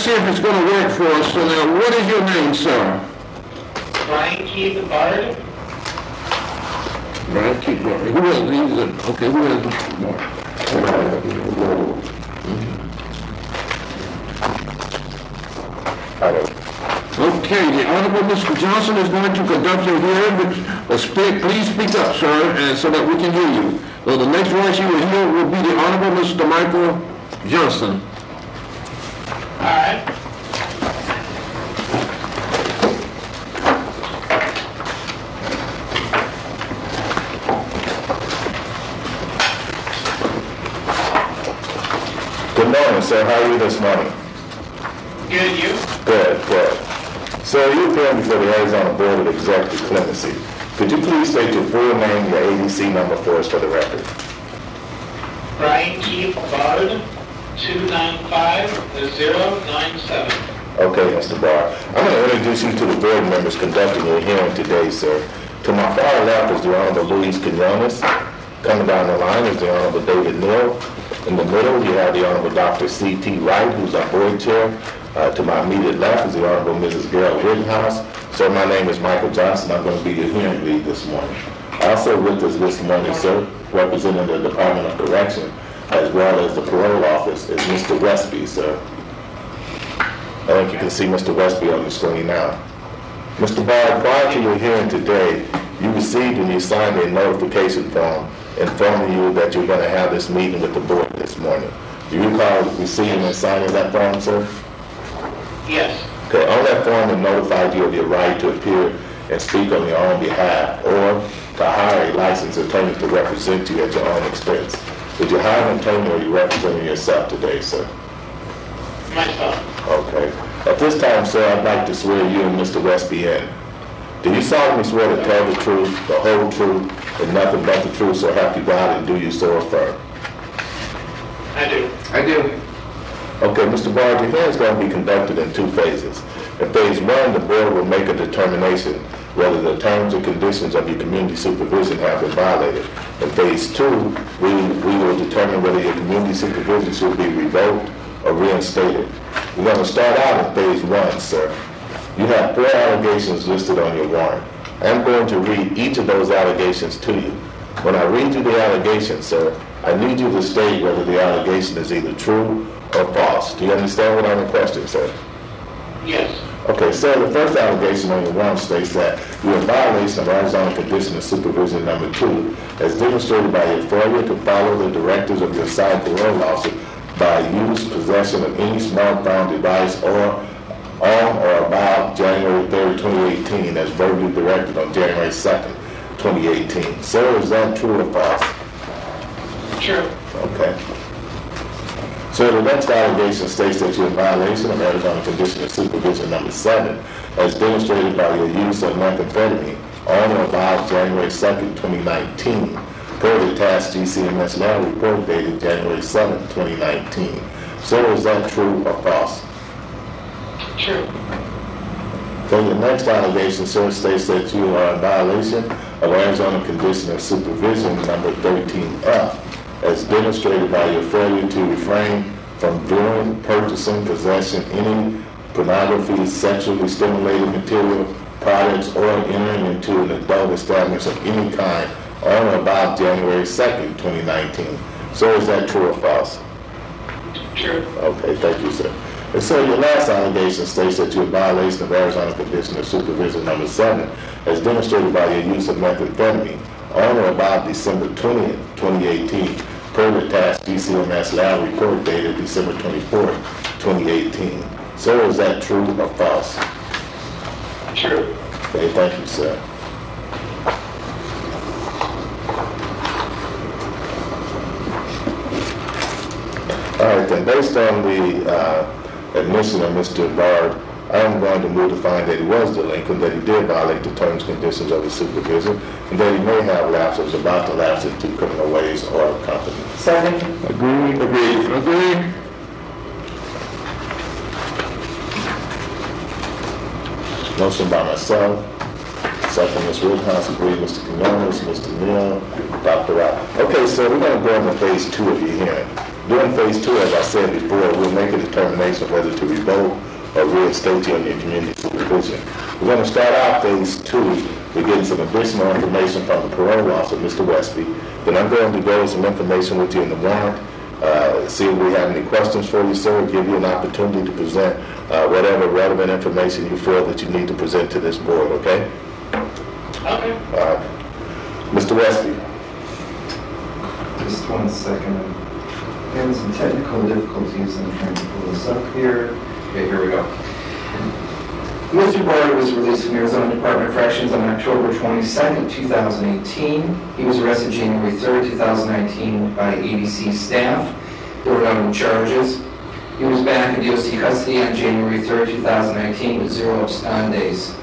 see if it's going to work for us. So now, what is your name, sir? Brian Keith Bard. Brian Keith Bard. Who else? Okay, who else? Okay, the Honorable Mr. Johnson is going to conduct your hearing. Please speak up, sir, and so that we can hear you. So the next voice you will hear will be the Honorable Mr. Michael Johnson. All right. Good morning, sir. How are you this morning? Good, you? Good. Sir, you're appearing before the Arizona Board of Executive Clemency. Could you please state your full name, your ADC number for us for the record? Brian Keith Bard, 295-097. Okay, Mr. Barr. I'm going to introduce you to the board members conducting your hearing today, sir. To my far left is the Honorable Luis Quinones. Coming down the line is the Honorable David Neal. In the middle, you have the Honorable Dr. C.T. Wright, who's our board chair. To my immediate left is the Honorable Mrs. Gail Rittenhouse. Sir, my name is Michael Johnson. I'm going to be your hearing lead this morning. Also with us this morning, sir, representing the Department of Correction, as well as the parole office, is Mr. Westby, sir. I think you can see Mr. Westby on the screen now. Mr. Barr, prior to your hearing today, you received and you signed a notification form informing you that you're going to have this meeting with the board this morning. Do you recall receiving and signing that form, sir? Yes. Okay, on that form it notified you of your right to appear and speak on your own behalf or to hire a licensed attorney to represent you at your own expense. Did you hire an attorney or are you representing yourself today, sir? Myself. Okay. At this time, sir, I'd like to swear you and Mr. Westby in. Do you solemnly swear to tell the truth, the whole truth, and nothing but the truth, so help you God, and do you so affirm? I do. I do. Okay, Mr. Barr, your hearing is going to be conducted in two phases. In phase one, the board will make a determination whether the terms and conditions of your community supervision have been violated. In phase two, we will determine whether your community supervision should be revoked or reinstated. We're going to start out in phase one, sir. You have 4 allegations listed on your warrant. I'm going to read each of those allegations to you. When I read you the allegations, sir, I need you to state whether the allegation is either true or false. Do you understand what I'm requesting, sir? Yes. Okay, sir, the first allegation on your warrant states that you're in violation of Arizona Condition of Supervision number 2, as demonstrated by your failure to follow the directives of your assigned parole officer by use, possession of any smartphone device or on or about January 3rd, 2018, as verbally directed on January 2nd, 2018. Sir, is that true or false? True. Okay. So the next allegation states that you're in violation of Arizona Condition of Supervision number 7, as demonstrated by your use of methamphetamine on or about January 2nd, 2019, per the task GCMS lab report dated January 7th, 2019. So is that true or false? True. So the next allegation, sir, states that you are in violation of Arizona Condition of Supervision number 13F, as demonstrated by your failure to refrain from viewing, purchasing, possessing any pornography, sexually stimulated material, products, or entering into an adult establishment of any kind on or about January 2nd, 2019. So is that true or false? True. Okay, thank you, sir. And so your last allegation states that you're in violation of Arizona Condition of Supervision number 7, as demonstrated by your use of methamphetamine on or about December 20th, 2018, per the task GCMS lab report dated December 24th, 2018. So is that true or false? True. Okay, thank you, sir. All right, then, based on the admission of Mr. Bard, I'm going to move to find that he was delinquent, that he did violate the terms and conditions of his supervision, and that he may have lapsed or was about to lapse into criminal ways or company. Second. Agreed. Agreed. Agreed. Motion by myself. Second, Ms. Rittenhouse. Agreed, Mr. Quinones, Mr. Neal, Dr. Wright. Okay, so we're going to go into phase 2 of your hearing. During phase 2, as I said before, we'll make a determination whether to revoke or reinstate you on your community supervision. We're going to start out phase 2 with getting some additional information from the parole officer, Mr. Westby. Then I'm going to go over some information with you in the warrant, see if we have any questions for you, sir, give you an opportunity to present whatever relevant information you feel that you need to present to this board, okay? Okay. Mr. Westby. Just 1 second. I'm having some technical difficulties. I'm trying to pull this up here. Okay, here we go. Mr. Barr was released from Arizona Department of Corrections on October 22nd, 2018. He was arrested January 3rd, 2019 by ADC staff. There were no charges. He was back in DOC custody on January 3rd, 2019 with 0 abscondes.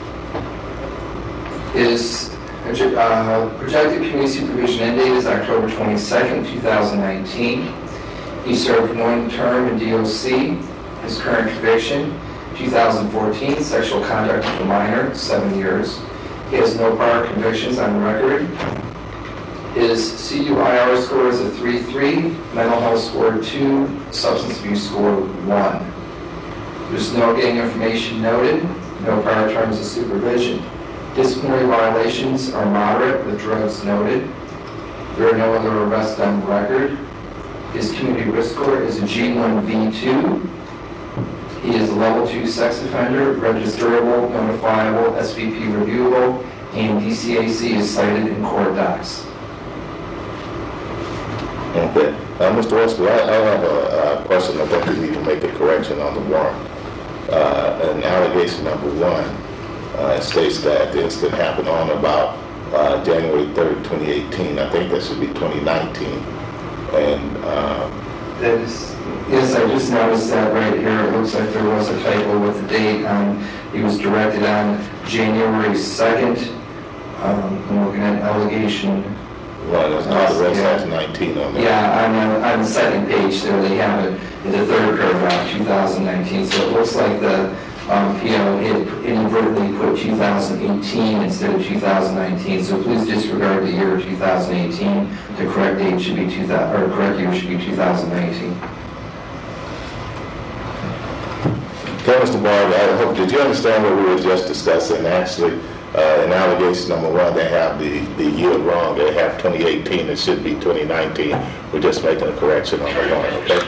His projected community supervision end date is October 22nd, 2019. He served 1 term in DOC. His current conviction, 2014, sexual conduct with a minor, 7 years. He has no prior convictions on record. His CUIR score is a 3.3, mental health score 2, substance abuse score 1. There's no gang information noted, no prior terms of supervision. Disciplinary violations are moderate, with drugs noted. There are no other arrests on record. His community risk score is a G1V2. He is a level 2 sex offender, registerable, notifiable, SVP reviewable, and DCAC is cited in court docs. Okay. Mr. Westby, I have a question. I think we need to make a correction on the warrant. In allegation number 1, it states that the incident happened on about January 3rd, 2018. I think that should be 2019. And That is, yes, I just noticed that right here. It looks like there was a typo with the date. He was directed on January 2nd. I'm looking at allegation. well, there's not the rest has 19 on there. Yeah, on the second page there, they have it in the 3rd paragraph, 2019. So it looks like the PO had inadvertently put 2018 instead of 2019. So please disregard the year 2018. The correct date should be correct year should be 2019. Okay, Mr. Barr, did you understand what we were just discussing? Actually, in allegation number 1, they have the year wrong. They have 2018. It should be 2019. We're just making a correction on the warrant, okay?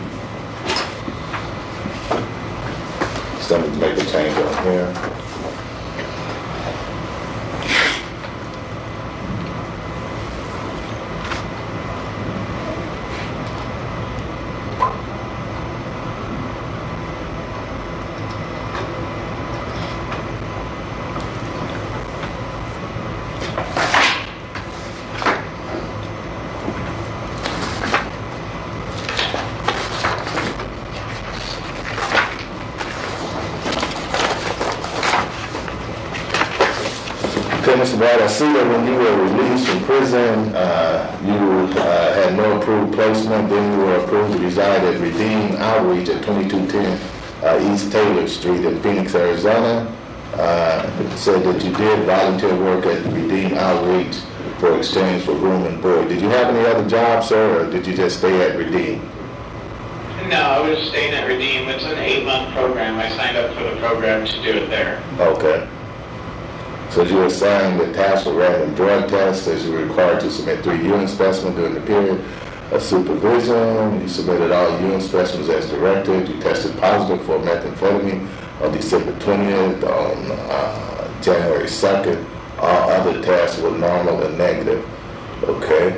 So let me make a change on here. Okay, Mr. Barr, I see that when you were released from prison, you had no approved placement, then you were approved to reside at Redeem Outreach at 2210 East Taylor Street in Phoenix, Arizona. It said that you did volunteer work at Redeem Outreach for exchange for room and board. Did you have any other jobs, sir, or did you just stay at Redeem? No, I was staying at Redeem. It's an 8-month program. I signed up for the program to do it there. Okay. So you were assigned the task for random drug tests as you were required to submit 3 urine specimens during the period of supervision. You submitted all urine specimens as directed. You tested positive for methamphetamine on December 20th, on January 2nd. All other tests were normal and negative. Okay.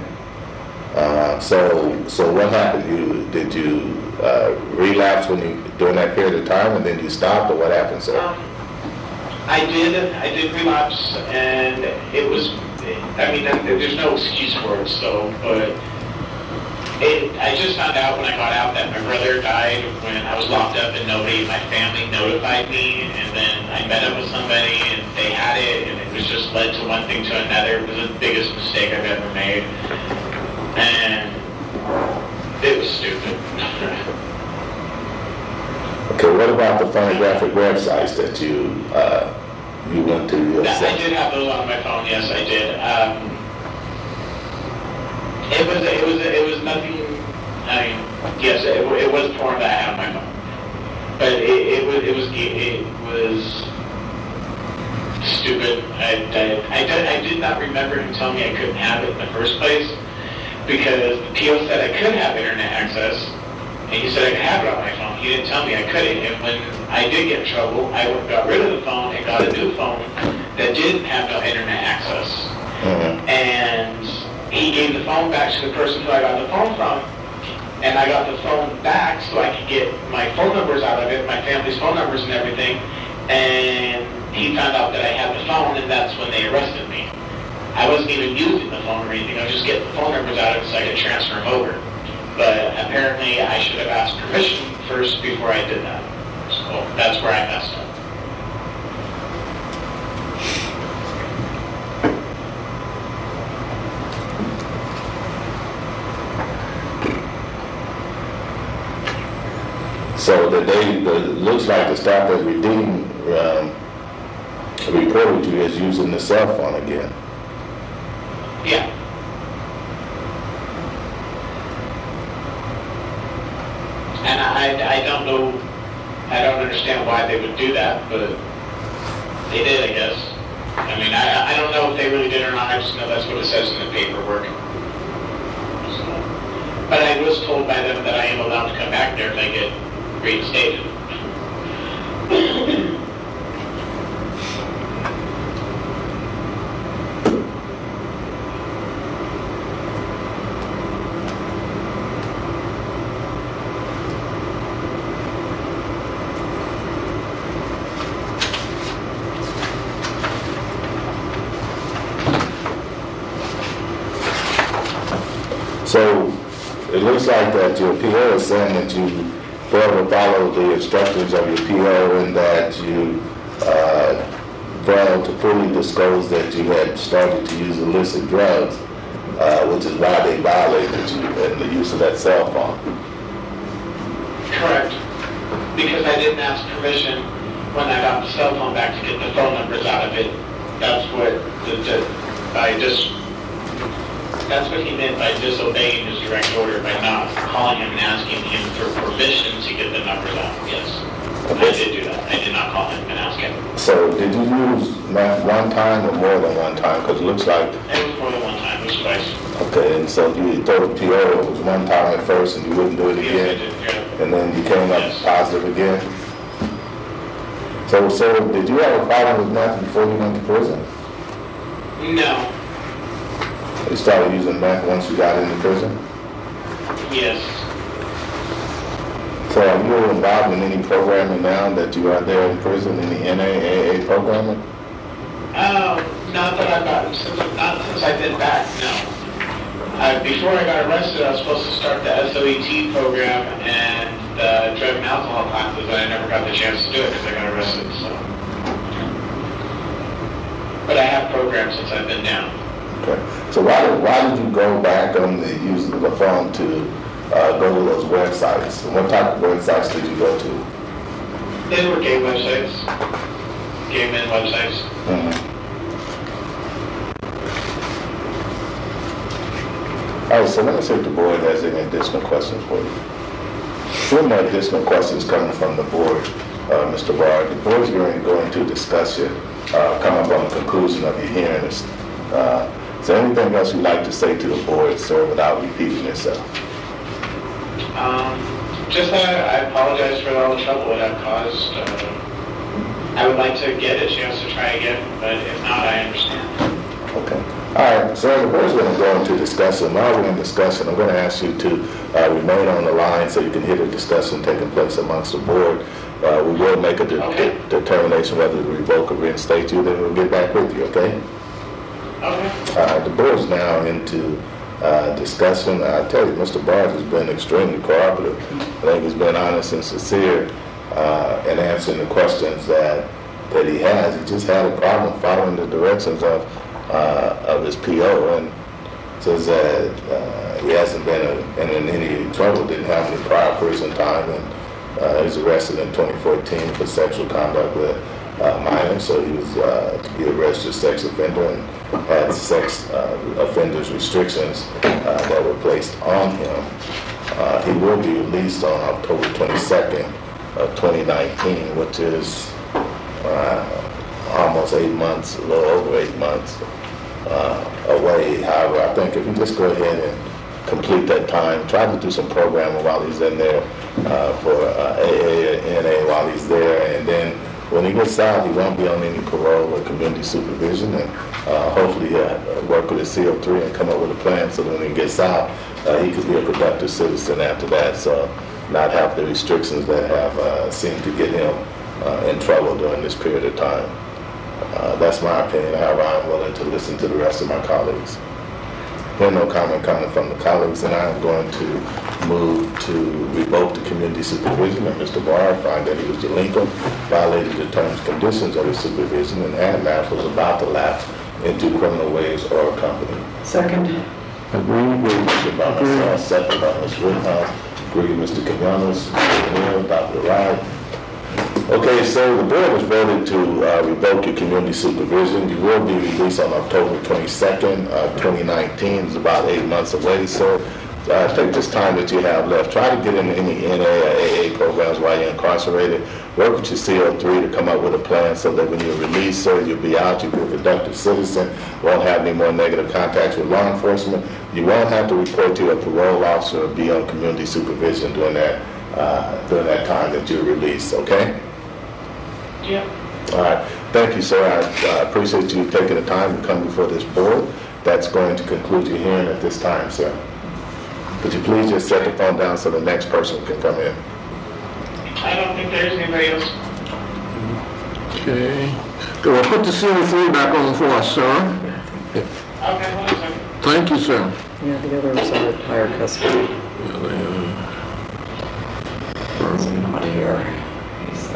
So what happened? Did you relapse during that period of time, and then you stopped, or what happened, sir? I did relapse, and it was, I mean, there's no excuse for it, so, but I just found out when I got out that my brother died when I was locked up and nobody in my family notified me, and then I met up with somebody and they had it, and it was just led to one thing to another. It was the biggest mistake I've ever made, and it was stupid. Okay, what about the pornographic websites that you went to yourself? I did have those on my phone. Yes, I did. It was nothing I mean, yes, it was porn that I had on my phone, but it was stupid. I did not remember him telling me I couldn't have it in the first place, because the PO said I could have internet access, and he said I could have it on my phone. He didn't tell me I couldn't, and when I did get in trouble, I got rid of the phone and got a new phone that didn't have no internet access. And he gave the phone back to the person who I got the phone from, and I got the phone back so I could get my phone numbers out of it, my family's phone numbers and everything, and he found out that I had the phone, and that's when they arrested me. I wasn't even using the phone or anything, I was just getting the phone numbers out of it so I could transfer them over. But apparently I should have asked permission first before I did that. So that's where I messed up. So looks like the staff that redeemed reported you as using the cell phone again. Yeah. And I don't know, I don't understand why they would do that, but they did, I guess. I mean, I don't know if they really did or not, I just know that's what it says in the paperwork. So, but I was told by them that I am allowed to come back there if I get reinstated. So it looks like that your PO is saying that you failed to follow the instructions of your PO, and that you failed to fully disclose that you had started to use illicit drugs, which is why they violated you in the use of that cell phone. Correct. Because I didn't ask permission when I got the cell phone back to get the phone numbers out of it. That's what that's what he meant by disobeying his direct order, by not calling him and asking him for permission to get the numbers out. Yes. Okay. I did do that. I did not call him and ask him. So did you use meth one time or more than one time? Because it looks like... It was more than one time. It was twice. Okay, and so you told the PO it was one time at first and you wouldn't do it Yes, again? I did, yeah. And then you came up Yes. positive again? So did you have a problem with meth before you went to prison? No. You started using meth once you got into prison? Yes. So are you involved in any programming now that you are there in prison, any NAAA programming? Not that I've gotten, not since I've been back, no. Before I got arrested, I was supposed to start the SOET program and the drug and alcohol classes, but I never got the chance to do it because I got arrested, so. But I have programs since I've been down. Okay. So why did you go back on the use of the phone to go to those websites? And what type of websites did you go to? They were gay websites, gay men websites. Mm-hmm. All right, so let me see if the board has any additional questions for you. Few more additional questions coming from the board, Mr. Bard. The board's going to go into discussion, come up on the conclusion of your hearing. Is there anything else you'd like to say to the board, sir, without repeating yourself? Just that I apologize for all the trouble that I've caused. I would like to get a chance to try again, but if not, I understand. Okay. All right, so the board's going to go into discussion. While we're in discussion, I'm going to ask you to remain on the line so you can hear the discussion taking place amongst the board. We will make a determination whether to revoke or reinstate you, then we'll get back with you, okay? Okay. The board's now into discussion. I tell you, Mr. Bard has been extremely cooperative. I think he's been honest and sincere in answering the questions that he has. He just had a problem following the directions of his PO, and says that he hasn't been in any trouble, didn't have any prior prison time, and he was arrested in 2014 for sexual conduct with minors, so he was a registered sex offender and had sex offenders restrictions that were placed on him. He will be released on October 22nd of 2019, which is almost 8 months, a little over 8 months away. However, I think if you just go ahead and complete that time, try to do some programming while he's in there for AA or NA while he's there, and then when he gets out, he won't be on any parole or community supervision, and hopefully he'll work with his CO3 and come up with a plan so that when he gets out, he could be a productive citizen after that, so not have the restrictions that have seemed to get him in trouble during this period of time. That's my opinion. However, I'm willing to listen to the rest of my colleagues. There's no comment coming from the colleagues, and I'm going to move to revoke the community supervision of Mr. Barr, find that he was delinquent, violated the terms and conditions of his supervision, and AdMath was about to lapse into criminal ways or company. Second. Agreed. Motion by myself, second by Ms. Woodhouse. Agree, Mr. Quinones, Mr. Neal, Dr. Ryan. Okay, so the board has voted to revoke your community supervision. You will be released on October 22nd, 2019. It's about 8 months away, so take this time that you have left. Try to get in any NA or AA programs while you're incarcerated. Work with your CO3 to come up with a plan so that when you're released, sir, you'll be out, you'll be a productive citizen, won't have any more negative contacts with law enforcement. You won't have to report to a parole officer or be on community supervision during that time that you're released, okay? Yeah. All right. Thank you, sir. I appreciate you taking the time to come before this board. That's going to conclude your hearing at this time, sir. Could you please just set the phone down so the next person can come in? I don't think there's anybody else. Okay. So we'll put the CO3 back on for us, sir. Okay, hold on a second. Thank you, sir. Yeah, the other was out higher custody. He's not here. He's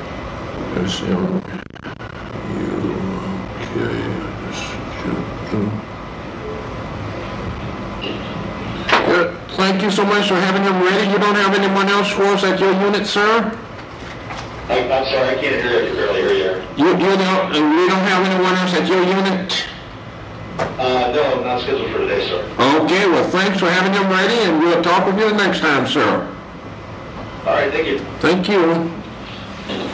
Good. Thank you so much for having him ready. You don't have anyone else for us at your unit, sir? I'm sorry, I can't hear you earlier. You don't have anyone else at your unit? No, I'm not scheduled for today, sir. Okay, well, thanks for having him ready, and we'll talk with you next time, sir. All right, thank you. Thank you.